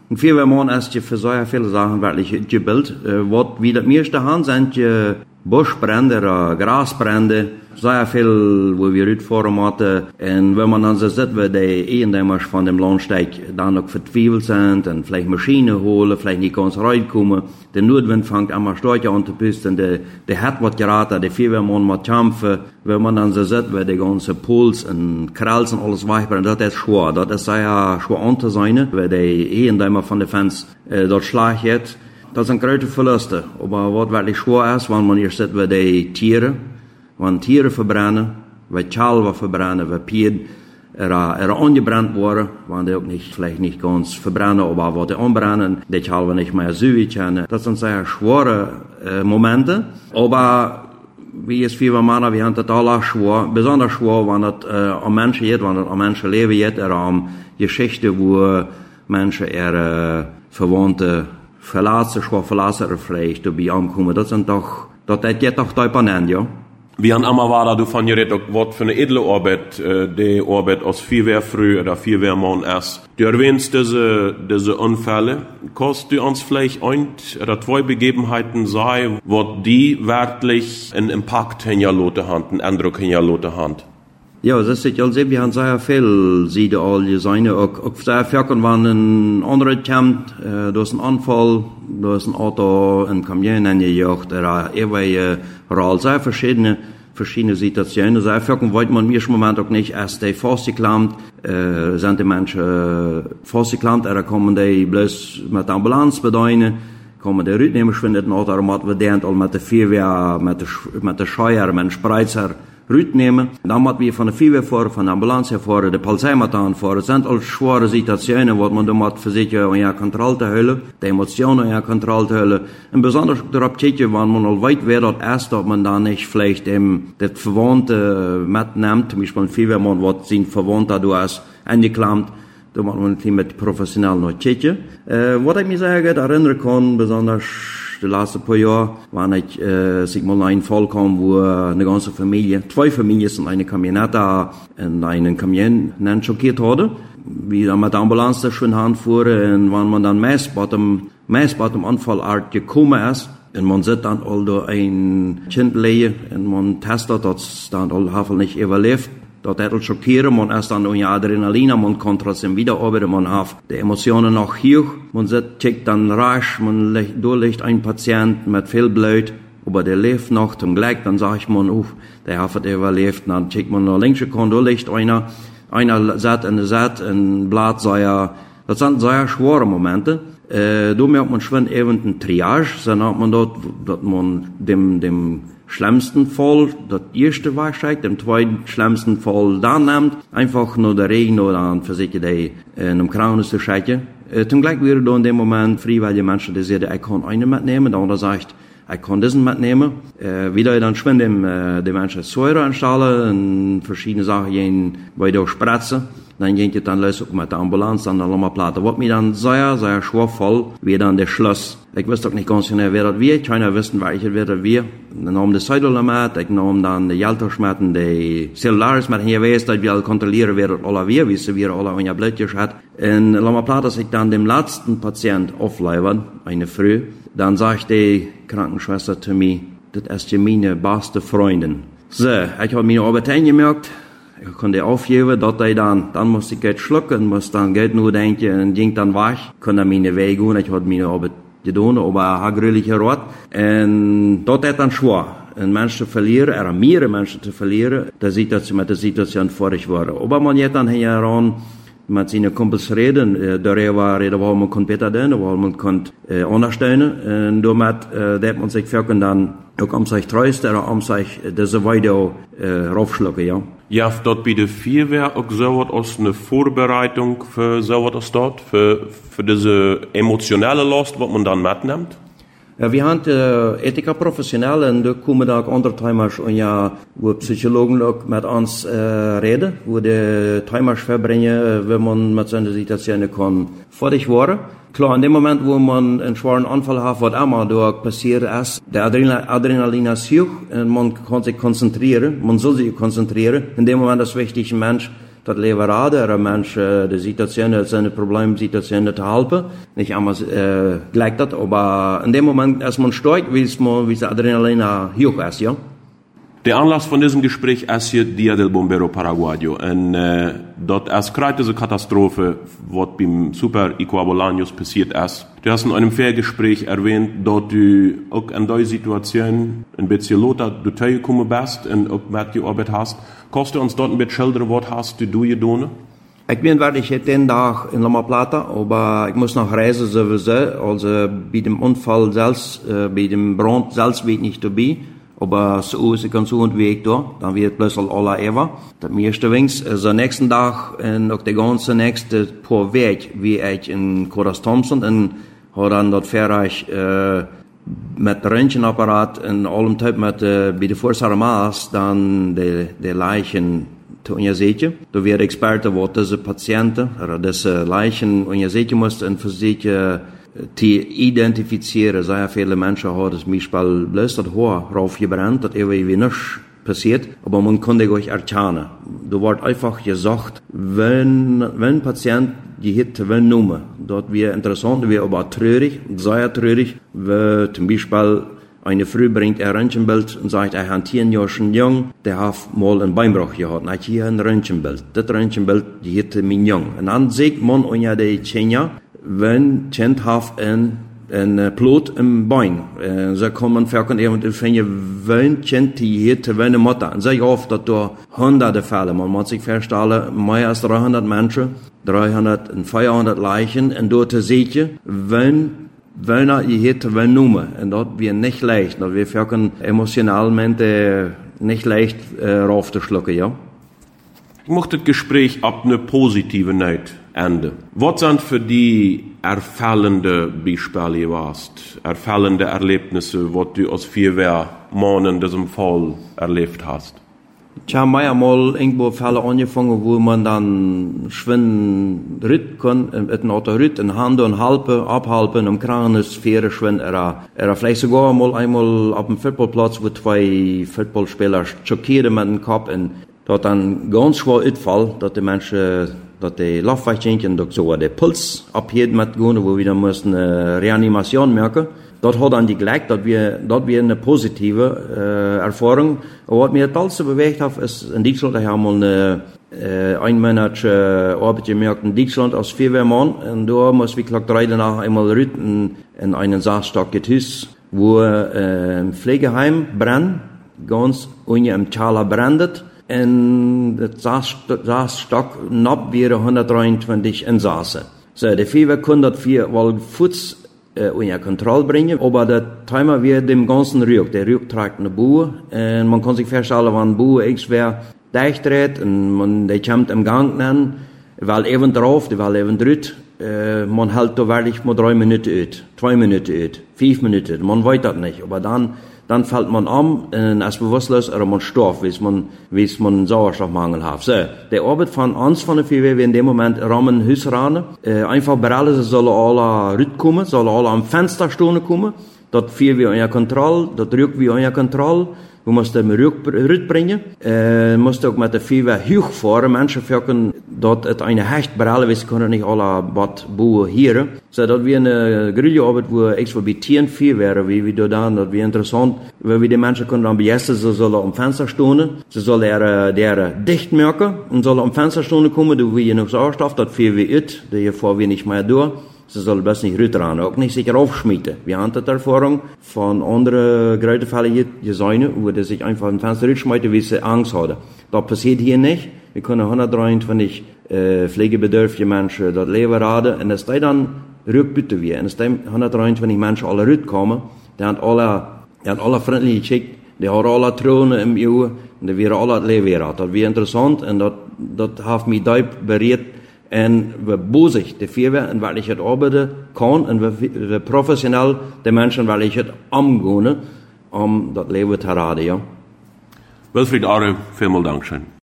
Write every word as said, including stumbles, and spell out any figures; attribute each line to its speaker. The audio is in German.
Speaker 1: Ein Feuerwehrmann ist ja für sehr viele Sachen wirklich gebildet. Äh, was wie das meiste haben, sind ja Buschbrände oder Grasbrände. Sehr viel, wo wir rüberfahren hatten. Und wenn man dann so sieht, wie die Einheimers von dem Landsteig dann noch vertwiebelt sind und vielleicht Maschinen holen, vielleicht nicht ganz reinkommen. Der Notwind fängt immer stärker an zu pusten. Der, der hat was geraten, der Feuerwehrmann muss kämpfen. Wenn man dann so sieht, wie die ganze Puls und Kralls und alles wegbrennt, das ist schwer. Das ist sehr schwer anzusehen, weil die Einheimer von den Fans äh, dort schlagen jetzt. Das sind große Verluste. Aber was wirklich schwer ist, wenn man hier sieht, wie die Tiere, wenn Tiere verbrennen, wie Kalver verbrennen, wie Pied, er, er angebrannt worden, wenn die auch nicht, vielleicht nicht ganz verbrennen, aber was die anbrennen, die Kalver nicht mehr süß können. Das sind sehr schwere äh, Momente. Aber wie es viele Männer, wir haben das alle schwer, besonders schwer, wenn das äh, am Menschen geht, wenn das am Menschen leben geht, oder am Geschichte, wo Menschen ihre Verwandte verlassen, schwer verlassen, oder vielleicht dabei ankommen. Das sind doch, das geht doch da benannt, ja.
Speaker 2: Wie an Amma war da, du fand ja auch, was für eine edle Arbeit, äh, die Arbeit aus Feuerwehr früh oder Feuerwehrmann ist. Du erwähnst diese, diese Unfälle. Kannst du uns vielleicht ein oder zwei Begebenheiten sagen, was die wirklich einen Impact hinterlassen haben, einen Eindruck hinterlassen haben?
Speaker 1: Ja, das ist ja also, wir haben sehr viel, sie da all gesehen, auch, auch sehr viel, wenn ein anderer kommt, äh, da ist ein Anfall, da ist ein Auto, ein Kamion angejagt, oder ewige, all sehr verschiedene, verschiedene Situationen, sehr viel, weiß man im ersten Moment auch nicht, erst die festgeklemmt, äh, sind die Menschen äh, festgeklemmt, oder kommen die bloß mit der Ambulanz bedienen, kommen die Rücknehmer, schwindet ein Auto, mit verdient, all mit der Feuerwehr, mit der, mit der Scheuer, mit dem Spreizer, Rücknehmen. Dann hat wir von der Feuerwehr fahren, von der Ambulanz fahren, der Polizei mit anfahren. Das sind all schwere Situationen, wo man da mit für sich unter Kontrolle zu halten, die Emotionen unter Kontrolle zu halten. Und besonders darauf kicken, wenn man all weit wird, erst, ob man da nicht vielleicht eben das Verwandte mitnimmt, zum Beispiel ein Feuerwehrmann, was sein Verwandter du hast, angeklemmt. Da muss man mit professionell noch kicken. Äh, was ich mir sagen, erinnern kann, besonders die letzten paar Jahre, wenn ich, äh, sich mal in einen Fall kam, wo eine ganze Familie, zwei Familien in eine Kamionette in einen Kamion schockiert hatte. Wie dann mit der Ambulanz da schon anfuhren, und wenn man dann meist bei dem, meist bei dem Unfallart gekommen ist, und man sieht dann all da ein Kind liegen, und man testet, dass dann all Havel nicht überlebt. Das hat schockieren, man ist dann unter Adrenalin, man kann trotzdem wieder arbeiten, man hat die Emotionen noch hier, man sieht, checkt dann rasch, man legt, da liegt ein Patient mit viel Blut, aber der lebt noch, zum Glück, dann sag ich man, uff, der hat überlebt, dann checkt man nach links, kann, da liegt einer, einer sagt in der Saat, ein Blatt, sehr, das sind sehr schwere Momente. Äh, da merkt man schon eben ein Triage, dann hat man dort, dass man dem, dem, schlimmsten Fall, das erste wegsteigt, dem zweiten schlimmsten Fall dann nimmt, einfach nur der Regen oder dann versuchen die in einem Krankenhaus zu schicken. Äh, zum Glück wäre da in dem Moment freiwillige Menschen, die sagen, ich kann einen mitnehmen, der andere sagt, ich kann diesen mitnehmen. Äh, wieder dann schwimmen dem, äh, die Menschen Säure anstellen und verschiedene Sachen gehen, weil die auch spritzen. Dann geht es dann los mit der Ambulanz, dann der Lommerplatte. Was mir dann sehr, sehr schwer voll, wie dann der Schluss. Ich wusste auch nicht ganz genau, wer das wir. Keiner wusste, welcher wer das wir. Dann nahm der Seidel mit, ich nahm dann die Jaltosch mit und die Cellularis mit. Hier weiß, dass wir alle kontrollieren, wer das alle wir, wie sie wir alle in der Bluttisch hat. In Lommerplatte ich dann dem letzten Patient aufleibern, eine Früh. Dann sagt die Krankenschwester zu mir, das ist ja meine beste Freundin. So, ich habe meine Arbeit eingemerkt. Ich konnte aufgeben, dass ich dann, dann musste ich Geld schlucken, musste dann Geld nur denken und ging dann weg. Ich konnte meine Wege gehen, ich hatte meine Arbeit getan, aber ich habe gründlich Rat. Und das ist dann schwer. Einen Menschen zu verlieren, oder mehrere Menschen zu verlieren, da sieht das mit der Situation vorig war. Aber man hat dann heran mit seinen Kumpels reden, darüber reden, wo man besser tun, wo man kann, äh, unterstützen. Und damit, äh, da man sich fühlen dann, auch um sich trösten, oder um sich diese Weide, äh, raufschlucken, ja.
Speaker 2: Ja, dort bei der Feuerwehr auch so was als eine Vorbereitung für so was als dort, für, für diese emotionale Last, was man dann mitnimmt?
Speaker 1: Ja, wir haben äh, Ethiker professionell und da kommen da auch andere Timers und ja, wo Psychologen auch mit uns äh, reden, wo die Timers verbringen, wenn man mit so einer Situation kann fertig werden. Klar, in dem Moment, wo man einen schweren Anfall hat, was immer da passiert ist, der Adrenalin ist hoch und man kann sich konzentrieren, man soll sich konzentrieren. In dem Moment ist wichtig, ein Mensch dat leverade, er Menschen, die Situation, seine Problemsituationen zu helfen. Nicht einmal, äh, gleich das, aber in dem Moment, als man steigt, wie es man, wie es Adrenalin hoch ist, ja.
Speaker 2: Der Anlass von diesem Gespräch ist hier Dia del Bombero Paraguayo. Und äh, dort ist gerade diese Katastrophe, was beim Super Equabolaños passiert ist. Du hast in einem Fairgespräch erwähnt, dass du auch in dieser Situation ein bisschen Lothar du gekommen bist und auch mitgearbeitet hast. Kannst du uns dort ein bisschen schildern, was hast du du getan?
Speaker 1: Ich bin wirklich den Tag in Loma Plata, aber ich muss noch reisen sowieso. Also bei dem Unfall selbst, äh, bei dem Brand selbst bin ich nicht dabei. Aber so ist es ganz so ein Weg da, dann wird plötzlich alle Eva. Das meiste Wings, also nächsten Tag und auch der ganze nächste paar Weg, wie ich in Coras Thompson und hat dann dort fertig, äh, mit Röntgenapparat und allem Typ mit, äh, bei der Force Armadas, dann die, die Leichen zu untersuchen. Da wird Experte, wo diese Patienten, oder diese Leichen untersuchen mussten und versuchen, zu identifizieren. Sehr viele Menschen haben das Beispiel bloß das Haar raufgebrannt, das irgendwie nichts passiert, aber man konnte euch erkennen. Da wird einfach gesagt, wenn, wenn ein Patient die hat, wenn Nummer, dort wäre interessant, wäre aber traurig, sehr traurig, weil zum Beispiel eine Frau bringt ein Röntgenbild und sagt, er hat zehn Jahre schon jung, der hat mal einen Beinbruch gehabt, und hat hier ein Röntgenbild. Das Röntgenbild, die hat mein jung. Und dann sieht man, unter die zehn Jahre, wenn Kind hat ein, ein Blut im Bein. Äh, so kann man verkaufen, und finden, wenn Kind die hat, wenn eine Mutter. Und sehr oft, dass da hunderte Fälle, man muss sich vorstellen, mehr als dreihundert Menschen, dreihundert und vierhundert Leichen, und dort seht ihr, wenn wenn er die hat, wenn Nummer. Und dort wird nicht leicht, dass wir verkaufen emotionalmente äh, nicht leicht äh, raufzuschlucken, ja.
Speaker 2: Ich möchte das Gespräch ab eine positive Note enden. Was sind für die erfallende Beispiele warst, erfallende Erlebnisse, was du aus vier Monaten in diesem Fall erlebt hast?
Speaker 1: Ich habe mir einmal irgendwo Fälle angefangen, wo man dann schwimmen ritt kann, mit einem Auto ritt, in Hand und halbe, abhalten, um Kranensphäre schwimmen. Er, er vielleicht sogar mal einmal auf dem Footballplatz, wo zwei Footballspieler schockieren mit dem Kopf, und dort dann ganz schwer Uitfall, dass die Menschen, dass die Laufweichchen, dass so der Puls abheben mit gehen, wo wir dann mussten eine Reanimation merken. Dort hat dann die gleich, dass wir, dort wir eine positive äh, Erfahrung. Aber was mir das alles bewegt hat, ist in Deutschland, ich habe mal eine äh, einmonatige Arbeit gemerkt in Deutschland als Vierwehrmann, und da muss wir gleich drei danach einmal rüten in einen Saarstock getüß, wo äh, ein Pflegeheim brennt, ganz unten im Chala brandet. En het Saarstock nab wäre hundertdreiundzwanzig Insassen. So, die Fieber konnte das vier, weil Fuß, äh, unter Kontrolle bringen, aber der Timer wird dem ganzen Rück. Der Rück trägt eine Buhe, und man kann sich vorstellen, wenn eine Buhe x wer dicht dreht, und man, die kommt im Gang nennen, weil eben drauf, weil eben dritt, äh, man hält da wirklich mal drei Minuten uit, zwei Minuten uit, fünf Minuten, man weiß das nicht, aber dann, dann fällt man um, und ist bewusstlos, oder man stirbt, wie man, wie man Sauerstoffmangel hat. So, die Arbeit von uns von der Feuerwehr, wir in dem Moment rahmen Hüsranen, äh, einfach berallen, sie sollen alle rütkommen, sollen alle am Fenster stehen kommen, dort führen wir unter Kontrolle, dort rücken wir unter Kontrolle, wir mussten rüt bringen, äh, mussten auch mit der Feuerwehr hochfahren, Menschen können dort eine Hecht berallen, wir können nicht alle Bad Buhe hören. So, dat wir eine Grillarbeit, wo extra bei Tieren viel wäre, wie wir da dann, das wäre interessant, weil wir die Menschen können dann begeistern, sie sollen am Fenster stehen, sie sollen der, der dicht merken, und sollen am Fenster stehen kommen, du wie noch Sauerstoff, das viel wie it, der fahren wir nicht mehr durch. Sie sollen das nicht rütteln, auch nicht sich aufschmieden. Wir haben die Erfahrung von anderen Gräuterfällen gesehen, wo die sich einfach im Fenster rütschmieden, wie sie Angst haben. Das passiert hier nicht. Wir können hundertdreiundzwanzig äh, pflegebedürftige Menschen das Leben raten, und es da dann rückbieten wir. Und es da hundertdreiundzwanzig Menschen alle rütkommen, die haben alle, die haben alle freundlich geschickt, die haben alle Tronen im Jahr, und die werden alle das Leben raten. Das wäre interessant, und das, das hat mich da berührt. En we bozig de Feuerwehr, en weil ich het arbeiten kann, en we, we professionell de Menschen, weil ich het amgone, um das Leben zu raten, ja.
Speaker 2: Wilfried Arre, vielen Dank schön.